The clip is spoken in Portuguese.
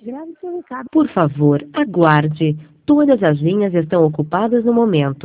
Grave seu recado. Por favor, aguarde. Todas as linhas estão ocupadas no momento.